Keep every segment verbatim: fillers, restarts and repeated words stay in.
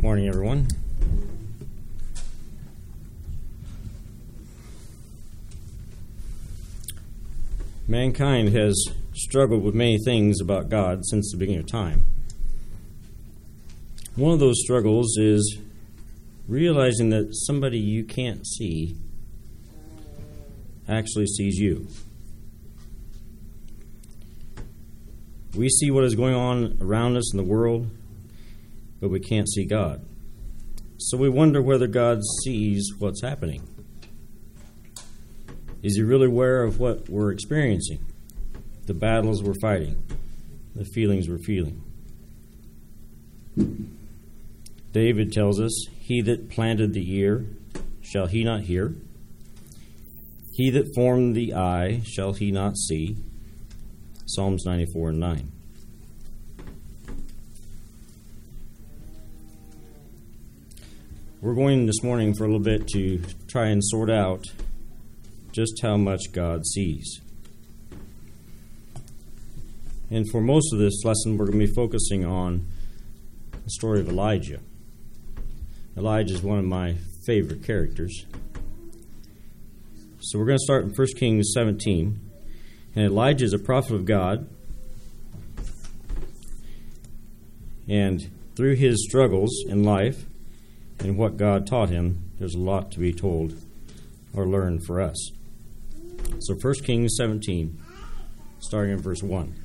Morning, everyone. Mankind has struggled with many things about God since the beginning of time. One of those struggles is realizing that somebody you can't see actually sees you. We see what is going on around us in the world, but we can't see God. So we wonder whether God sees what's happening. Is he really aware of what we're experiencing, the battles we're fighting, the feelings we're feeling? David tells us, "He that planted the ear, shall he not hear? He that formed the eye, shall he not see?" Psalms ninety-four and nine. We're going this morning for a little bit to try and sort out just how much God sees. And for most of this lesson, we're going to be focusing on the story of Elijah. Elijah is one of my favorite characters. So we're going to start in First Kings seventeen. And Elijah is a prophet of God. And through his struggles in life and what God taught him, there's a lot to be told or learned for us. So First Kings seventeen, starting in verse one.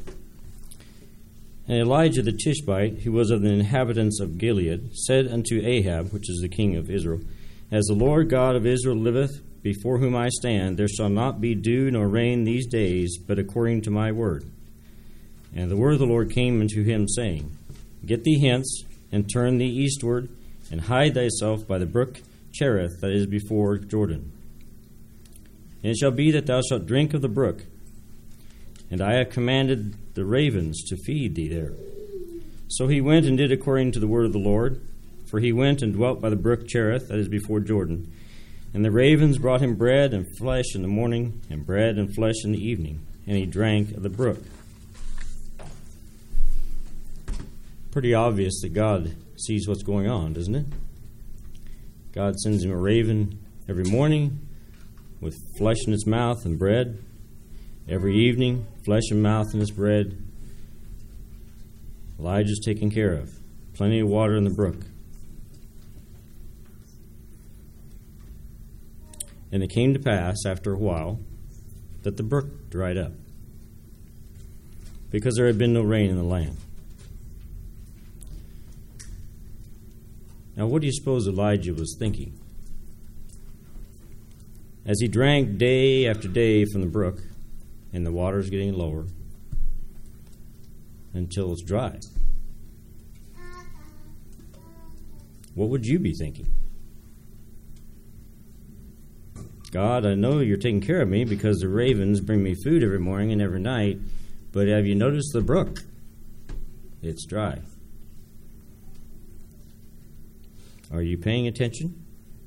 And Elijah the Tishbite, who was of the inhabitants of Gilead, said unto Ahab, which is the king of Israel, As the Lord God of Israel liveth, before whom I stand, there shall not be dew nor rain these days, but according to my word. And the word of the Lord came unto him, saying, Get thee hence, and turn thee eastward, and hide thyself by the brook Cherith that is before Jordan. And it shall be that thou shalt drink of the brook, and I have commanded the ravens to feed thee there. So he went and did according to the word of the Lord, for he went and dwelt by the brook Cherith that is before Jordan. And the ravens brought him bread and flesh in the morning, and bread and flesh in the evening, and he drank of the brook. Pretty obvious that God sees what's going on, doesn't it? God sends him a raven every morning with flesh in its mouth and bread. Every evening, flesh and mouth in its bread. Elijah's taken care of. Plenty of water in the brook. And it came to pass, after a while, that the brook dried up, because there had been no rain in the land. Now, what do you suppose Elijah was thinking? As he drank day after day from the brook, and the water is getting lower, until it's dry. What would you be thinking? God, I know you're taking care of me because the ravens bring me food every morning and every night, but have you noticed the brook? It's dry. Are you paying attention?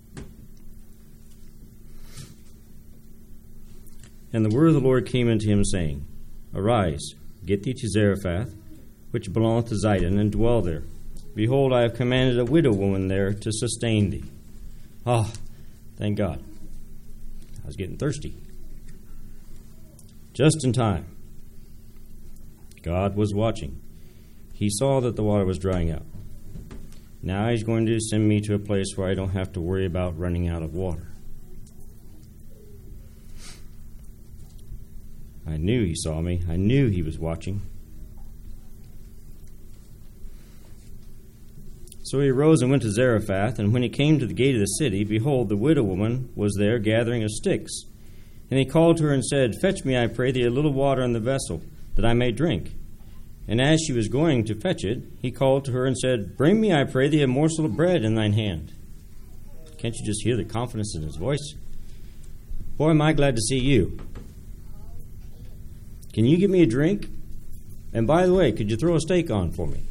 And the word of the Lord came unto him, saying, Arise, get thee to Zarephath, which belongeth to Zidon, and dwell there. Behold, I have commanded a widow woman there to sustain thee. Ah, thank God. I was getting thirsty. Just in time. God was watching. He saw that the water was drying up. Now he's going to send me to a place where I don't have to worry about running out of water. I knew he saw me. I knew he was watching. So he arose and went to Zarephath, and when he came to the gate of the city, behold, the widow woman was there gathering of sticks. And he called to her and said, Fetch me, I pray thee, a little water in the vessel, that I may drink. And as she was going to fetch it, he called to her and said, Bring me, I pray thee, a morsel of bread in thine hand. Can't you just hear the confidence in his voice? Boy, am I glad to see you. Can you give me a drink? And by the way, could you throw a steak on for me?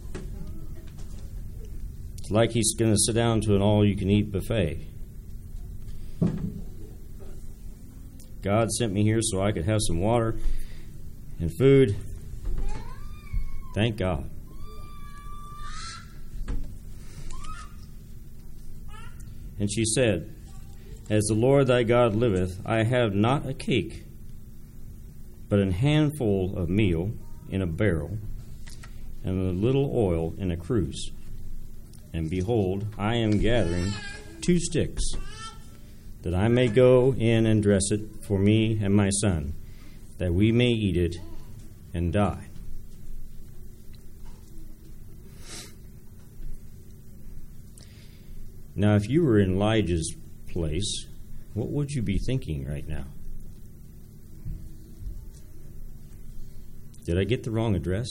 It's like he's going to sit down to an all-you-can-eat buffet. God sent me here so I could have some water and food. Thank God. And she said, As the Lord thy God liveth, I have not a cake, but an handful of meal in a barrel, and a little oil in a cruse. And behold, I am gathering two sticks, that I may go in and dress it for me and my son, that we may eat it and die. Now, if you were in Elijah's place, what would you be thinking right now? Did I get the wrong address?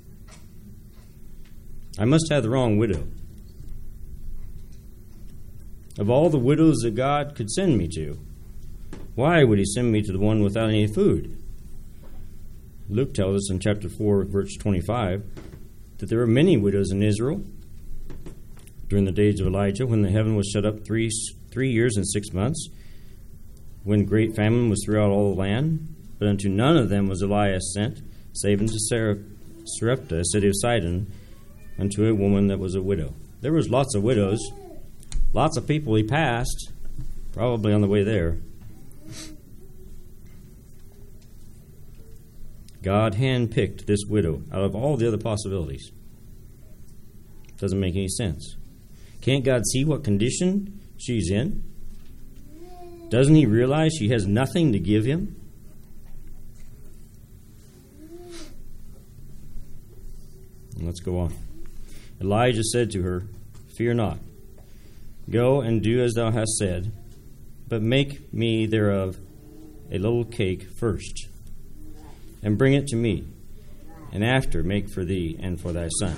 I must have the wrong widow. Of all the widows that God could send me to, why would he send me to the one without any food? Luke tells us in chapter four, verse twenty-five, that there were many widows in Israel during the days of Elijah, when the heaven was shut up three, three years and six months, when great famine was throughout all the land. But unto none of them was Elias sent, save unto Sarepta, a city of Sidon, unto a woman that was a widow. There was lots of widows, lots of people he passed, probably on the way there. God handpicked this widow out of all the other possibilities. Doesn't make any sense. Can't God see what condition she's in? Doesn't he realize she has nothing to give him? And let's go on. Elijah said to her, Fear not. Go and do as thou hast said, but make me thereof a little cake first, and bring it to me, and after make for thee and for thy son.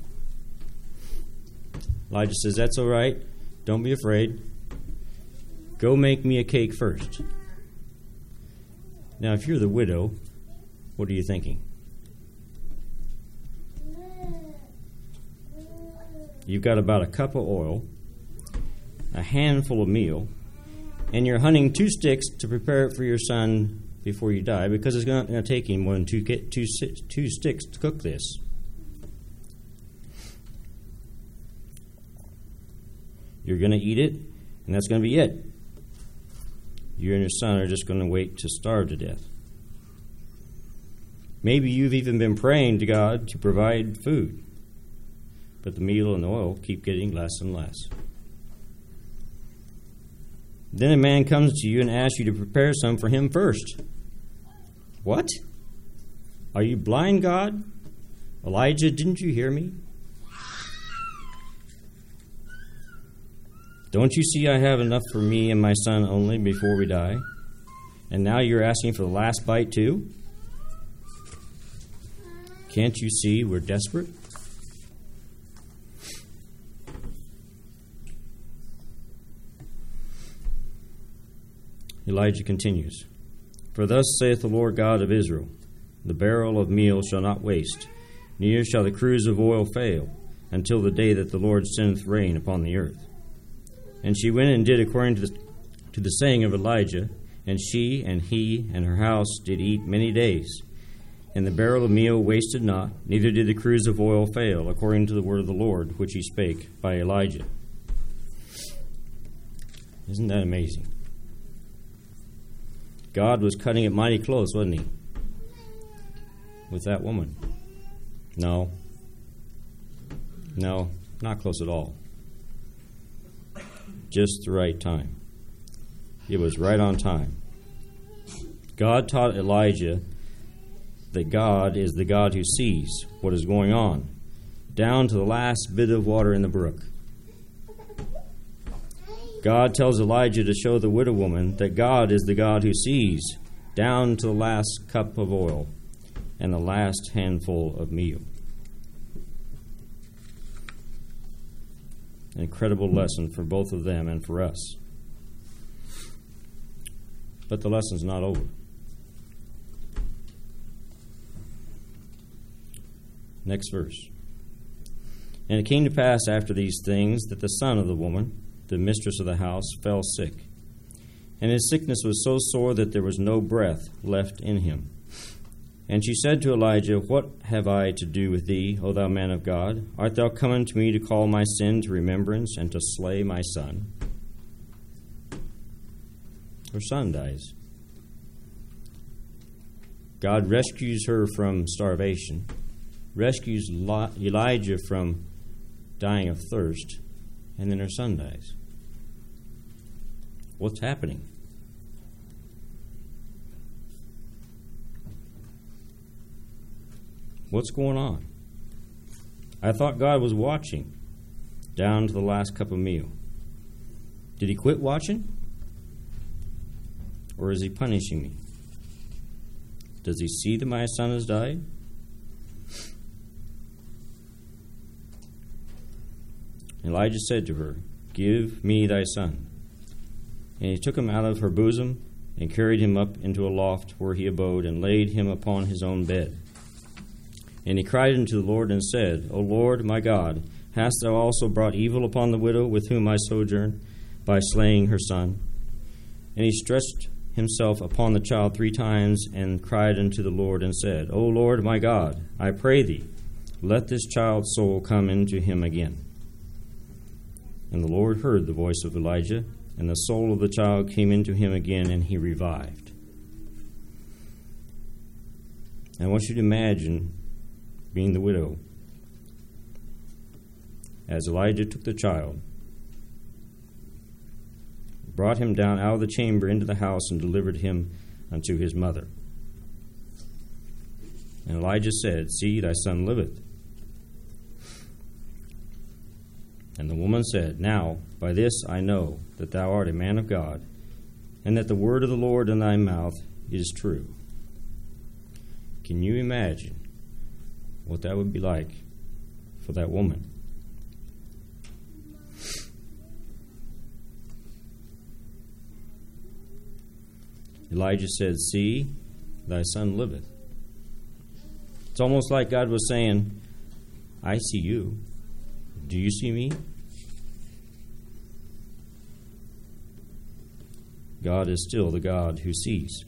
Elijah says, That's all right. Don't be afraid. Go make me a cake first. Now, if you're the widow, what are you thinking? You've got about a cup of oil, a handful of meal, and you're hunting two sticks to prepare it for your son before you die, because it's not going to take him more than two, two, two sticks to cook this. You're going to eat it, and that's going to be it. You and your son are just going to wait to starve to death. Maybe you've even been praying to God to provide food, but the meal and the oil keep getting less and less. Then a man comes to you and asks you to prepare some for him first. What? Are you blind, God? Elijah, didn't you hear me? Don't you see I have enough for me and my son only before we die? And now you're asking for the last bite too? Can't you see we're desperate? Elijah continues, For thus saith the Lord God of Israel, The barrel of meal shall not waste, neither shall the cruse of oil fail, until the day that the Lord sendeth rain upon the earth. And she went and did according to the, to the saying of Elijah, and she and he and her house did eat many days. And the barrel of meal wasted not, neither did the cruse of oil fail, according to the word of the Lord, which he spake by Elijah. Isn't that amazing? God was cutting it mighty close, wasn't he? With that woman. No. No, not close at all. Just the right time. It was right on time. God taught Elijah that God is the God who sees what is going on, down to the last bit of water in the brook. God tells Elijah to show the widow woman that God is the God who sees, down to the last cup of oil and the last handful of meal. An incredible lesson for both of them and for us. But the lesson's not over. Next verse. And it came to pass after these things that the son of the woman, the mistress of the house, fell sick. And his sickness was so sore that there was no breath left in him. And she said to Elijah, What have I to do with thee, O thou man of God? Art thou come unto me to call my sin to remembrance and to slay my son? her son dies. God rescues her from starvation, rescues Elijah from dying of thirst, and then her son dies. What's happening? What's going on? I thought God was watching down to the last cup of meal. Did he quit watching? Or is he punishing me? Does he see that my son has died? Elijah said to her, "Give me thy son." And he took him out of her bosom and carried him up into a loft where he abode and laid him upon his own bed. And he cried unto the Lord and said, O Lord my God, hast thou also brought evil upon the widow with whom I sojourn by slaying her son? And he stretched himself upon the child three times and cried unto the Lord and said, O Lord my God, I pray thee, let this child's soul come into him again. And the Lord heard the voice of Elijah, and the soul of the child came into him again, and he revived. And I want you to imagine being the widow as Elijah took the child, brought him down out of the chamber into the house, and delivered him unto his mother. And Elijah said, See, thy son liveth. And the woman said, Now by this I know that thou art a man of God, and that the word of the Lord in thy mouth is true. Can you imagine what that would be like for that woman? Elijah said, See, thy son liveth. It's almost like God was saying, I see you. Do you see me? God is still the God who sees.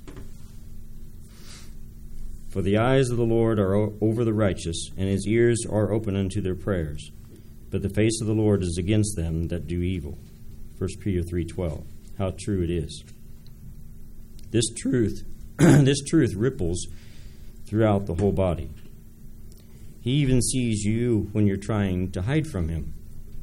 For the eyes of the Lord are over the righteous, and his ears are open unto their prayers. But the face of the Lord is against them that do evil. First Peter three twelve. How true it is. This truth, this truth ripples throughout the whole body. He even sees you when you're trying to hide from him.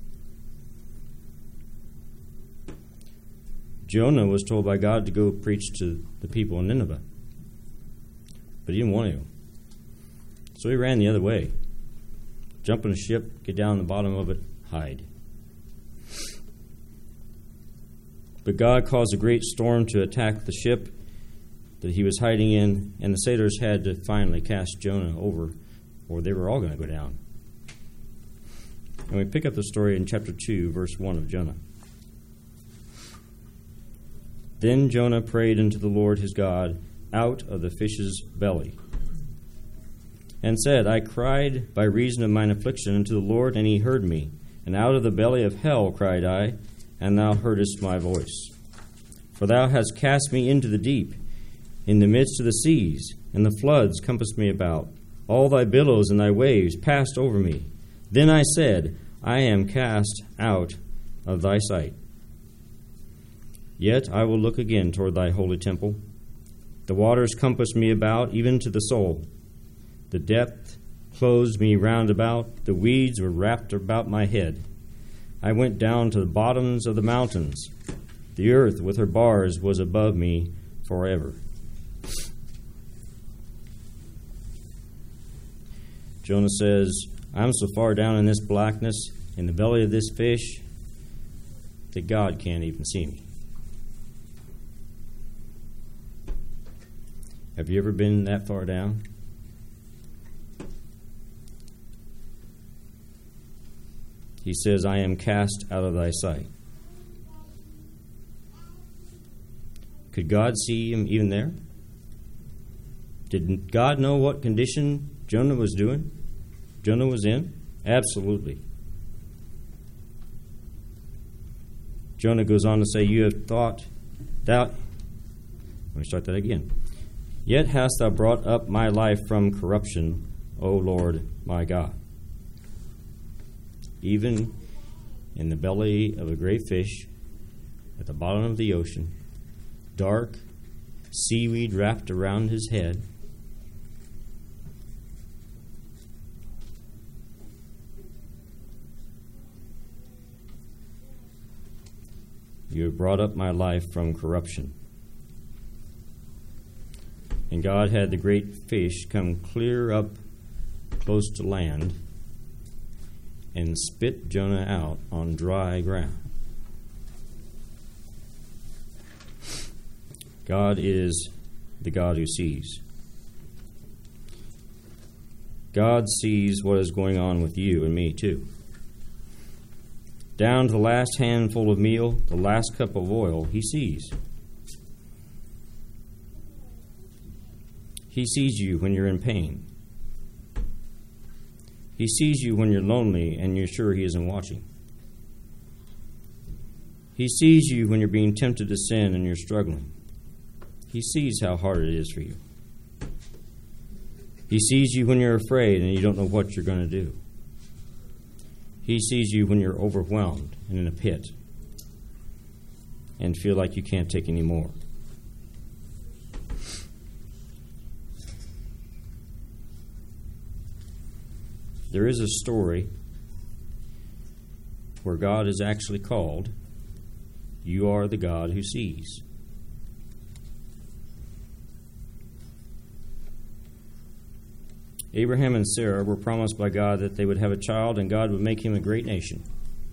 Jonah was told by God to go preach to the people in Nineveh, but he didn't want to. So he ran the other way. Jump in a ship, get down the bottom of it, hide. But God caused a great storm to attack the ship that he was hiding in, and the sailors had to finally cast Jonah over, or they were all going to go down. And we pick up the story in chapter two, verse one of Jonah. Then Jonah prayed unto the Lord his God out of the fish's belly, and said, I cried by reason of mine affliction unto the Lord, and he heard me. And out of the belly of hell cried I, and thou heardest my voice. For thou hast cast me into the deep, in the midst of the seas, and the floods compassed me about. All thy billows and thy waves passed over me. Then I said, I am cast out of thy sight. Yet I will look again toward thy holy temple. The waters compassed me about, even to the soul. The depth closed me round about. The weeds were wrapped about my head. I went down to the bottoms of the mountains. The earth with her bars was above me forever. Jonah says, I'm so far down in this blackness, in the belly of this fish, that God can't even see me. Have you ever been that far down? He says, I am cast out of thy sight. Could God see him even there? Did God know what condition Jonah was doing? Jonah was in? Absolutely. Jonah goes on to say, You have thought thou... Let me start that again. Yet hast thou brought up my life from corruption, O Lord my God. Even in the belly of a great fish, at the bottom of the ocean, dark seaweed wrapped around his head. You have brought up my life from corruption. And God had the great fish come clear up close to land and spit Jonah out on dry ground. God is the God who sees. God sees what is going on with you and me too. Down to the last handful of meal, the last cup of oil, he sees. He sees you when you're in pain. He sees you when you're lonely and you're sure he isn't watching. He sees you when you're being tempted to sin and you're struggling. He sees how hard it is for you. He sees you when you're afraid and you don't know what you're going to do. He sees you when you're overwhelmed and in a pit and feel like you can't take any more. There is a story where God is actually called, "You are the God who sees." Abraham and Sarah were promised by God that they would have a child and God would make him a great nation.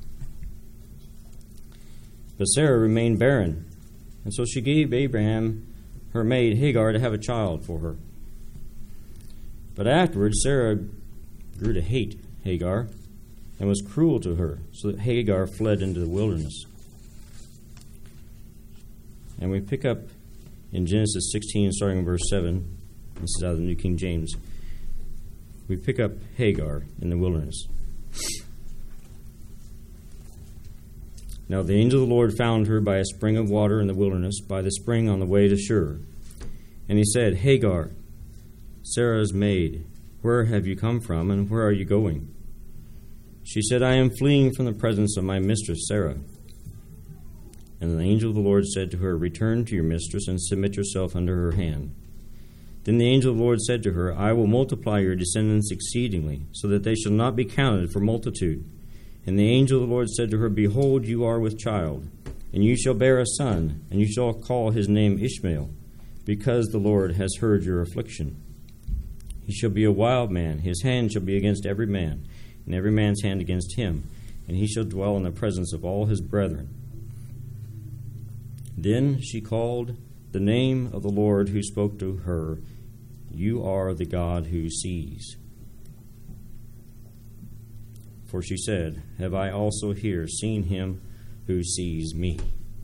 But Sarah remained barren, and so she gave Abraham her maid Hagar to have a child for her. But afterwards, Sarah grew to hate Hagar and was cruel to her, so that Hagar fled into the wilderness. And we pick up in Genesis sixteen, starting in verse seven. This is out of the New King James. We pick up Hagar in the wilderness. Now the angel of the Lord found her by a spring of water in the wilderness, by the spring on the way to Shur. And he said, "Hagar, Sarah's maid, where have you come from, and where are you going?" She said, "I am fleeing from the presence of my mistress Sarah." And the angel of the Lord said to her, "Return to your mistress and submit yourself under her hand." Then the angel of the Lord said to her, "I will multiply your descendants exceedingly, so that they shall not be counted for multitude." And the angel of the Lord said to her, "Behold, you are with child, and you shall bear a son, and you shall call his name Ishmael, because the Lord has heard your affliction. He shall be a wild man, his hand shall be against every man, and every man's hand against him, and he shall dwell in the presence of all his brethren." Then she called the name of the Lord who spoke to her, "You are the God who sees." For she said, "Have I also here seen him who sees me?"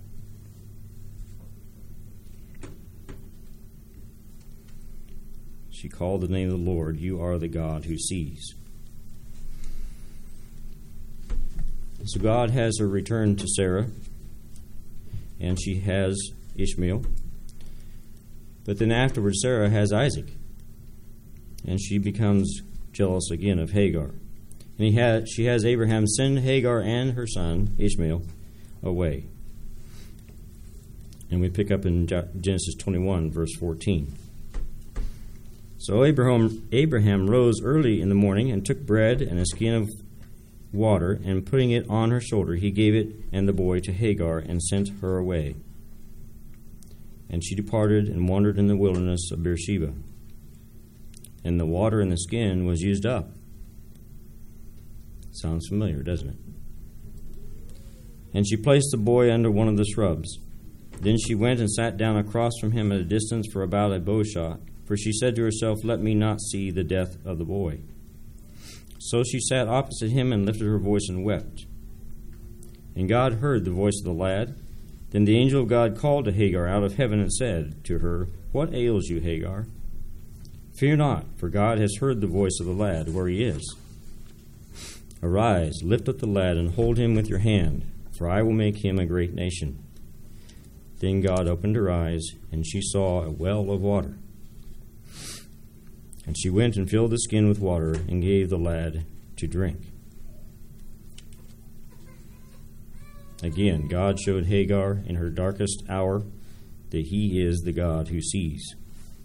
She called the name of the Lord, "You are the God who sees." So God has her return to Sarah, and she has Ishmael. But then afterwards, Sarah has Isaac, and she becomes jealous again of Hagar. And he has, she has Abraham send Hagar and her son, Ishmael, away. And we pick up in Genesis twenty-one, verse fourteen. So Abraham, Abraham rose early in the morning and took bread and a skin of water, and putting it on her shoulder, he gave it and the boy to Hagar and sent her away. And she departed and wandered in the wilderness of Beersheba. And the water in the skin was used up. Sounds familiar, doesn't it? And she placed the boy under one of the shrubs. Then she went and sat down across from him at a distance for about a bow shot, for she said to herself, "Let me not see the death of the boy." So she sat opposite him and lifted her voice and wept. And God heard the voice of the lad. Then the angel of God called to Hagar out of heaven and said to her, "What ails you, Hagar? Fear not, for God has heard the voice of the lad where he is. Arise, lift up the lad, and hold him with your hand, for I will make him a great nation." Then God opened her eyes, and she saw a well of water. And she went and filled the skin with water and gave the lad to drink. Again, God showed Hagar in her darkest hour that he is the God who sees.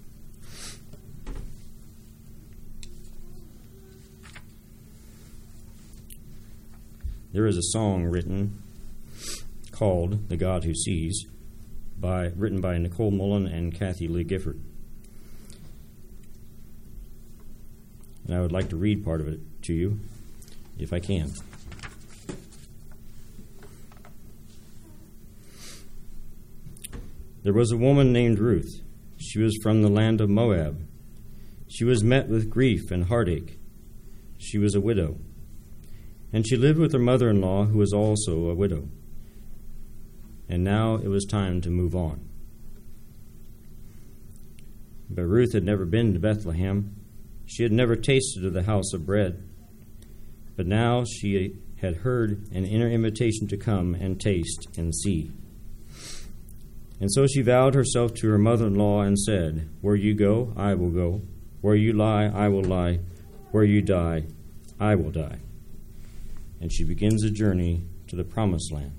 There is a song written called "The God Who Sees," by written by Nicole Mullen and Kathy Lee Gifford. And I would like to read part of it to you, if I can. There was a woman named Ruth. She was from the land of Moab. She was met with grief and heartache. She was a widow. And she lived with her mother-in-law, who was also a widow. And now it was time to move on. But Ruth had never been to Bethlehem. She had never tasted of the house of bread. But now she had heard an inner invitation to come and taste and see. And so she vowed herself to her mother-in-law and said, "Where you go, I will go. Where you lie, I will lie. Where you die, I will die." And she begins a journey to the promised land.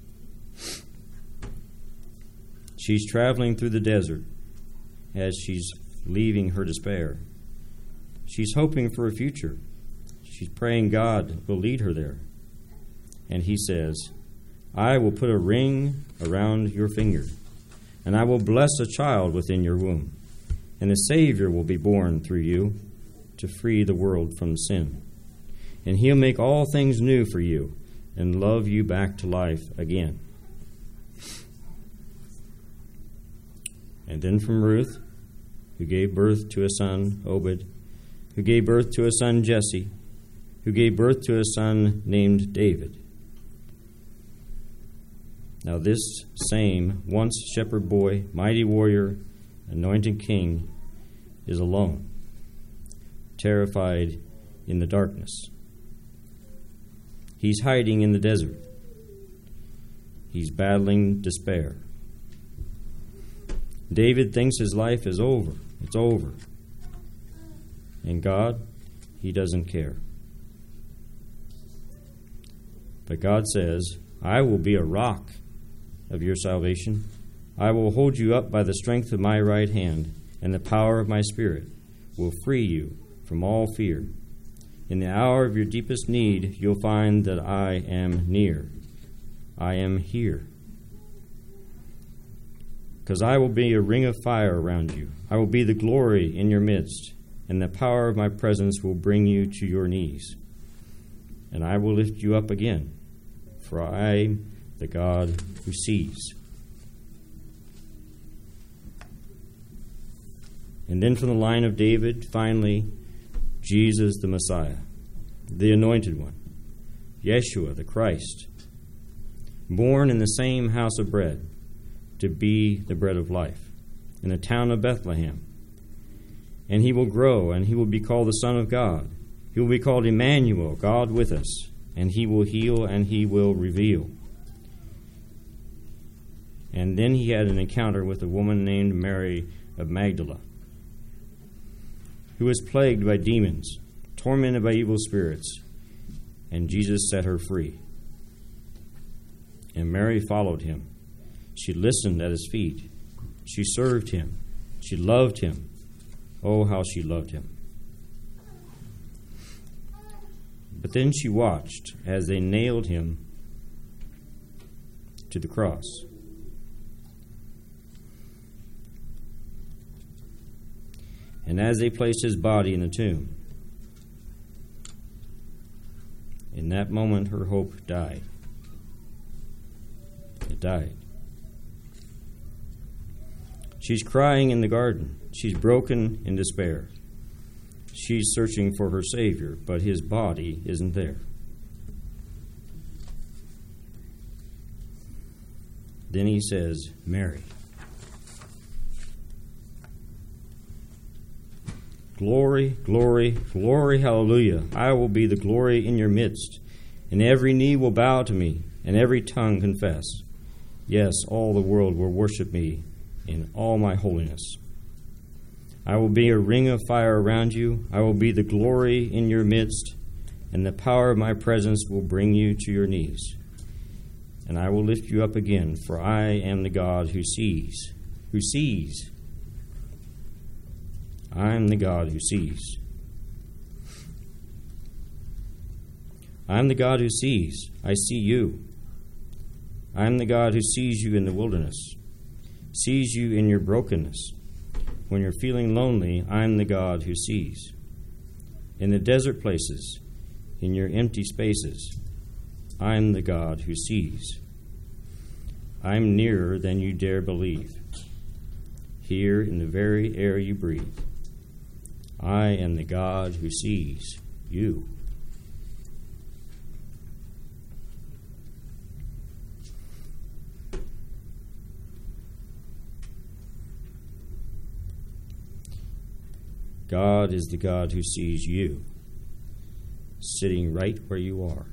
She's traveling through the desert as she's leaving her despair. She's hoping for a future. She's praying God will lead her there. And he says, "I will put a ring around your finger, and I will bless a child within your womb, and a Savior will be born through you to free the world from sin. And he'll make all things new for you and love you back to life again." And then from Ruth, who gave birth to a son, Obed, who gave birth to a son, Jesse, who gave birth to a son named David. Now this same once shepherd boy, mighty warrior, anointed king, is alone, terrified in the darkness. He's hiding in the desert. He's battling despair. David thinks his life is over. It's over. And God, he doesn't care. But God says, "I will be a rock of your salvation. I will hold you up by the strength of my right hand, and the power of my Spirit will free you from all fear. In the hour of your deepest need, you'll find that I am near. I am here. Because I will be a ring of fire around you. I will be the glory in your midst, and the power of my presence will bring you to your knees. And I will lift you up again, for I am the God who sees." And then from the line of David, finally, Jesus the Messiah, the Anointed One, Yeshua the Christ, born in the same house of bread, to be the bread of life, in the town of Bethlehem. And he will grow, and he will be called the Son of God. He will be called Emmanuel, God with us, and he will heal and he will reveal. And then he had an encounter with a woman named Mary of Magdala, who was plagued by demons, tormented by evil spirits, and Jesus set her free. And Mary followed him. She listened at his feet. She served him. She loved him. Oh, how she loved him. But then she watched as they nailed him to the cross. And as they placed his body in the tomb, in that moment her hope died. It died. She's crying in the garden. She's broken in despair. She's searching for her Savior, but his body isn't there. Then he says, "Mary." Glory, glory, glory, hallelujah. I will be the glory in your midst, and every knee will bow to me, and every tongue confess. Yes, all the world will worship me in all my holiness. I will be a ring of fire around you. I will be the glory in your midst, and the power of my presence will bring you to your knees. And I will lift you up again, for I am the God who sees. who sees. I'm the God who sees. I'm the God who sees. I see you. I'm the God who sees you in the wilderness, sees you in your brokenness. When you're feeling lonely, I'm the God who sees. In the desert places, in your empty spaces, I'm the God who sees. I'm nearer than you dare believe. Here in the very air you breathe, I am the God who sees you. God is the God who sees you, sitting right where you are.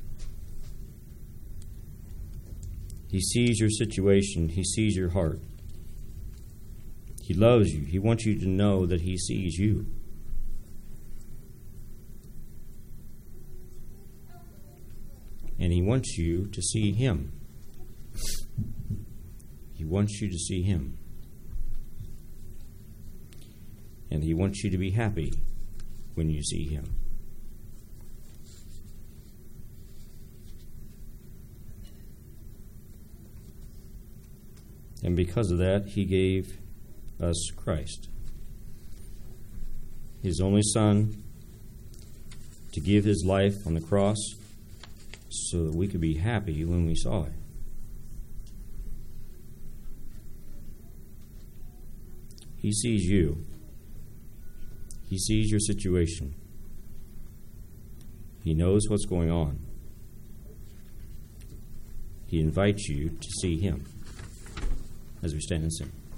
He sees your situation. He sees your heart. He loves you. He wants you to know that He sees you. And He wants you to see Him. He wants you to see Him. And He wants you to be happy when you see Him. And because of that, He gave us Christ, His only Son, to give His life on the cross so that we could be happy when we saw it. He sees you. He sees your situation. He knows what's going on. He invites you to see Him as we stand and sing.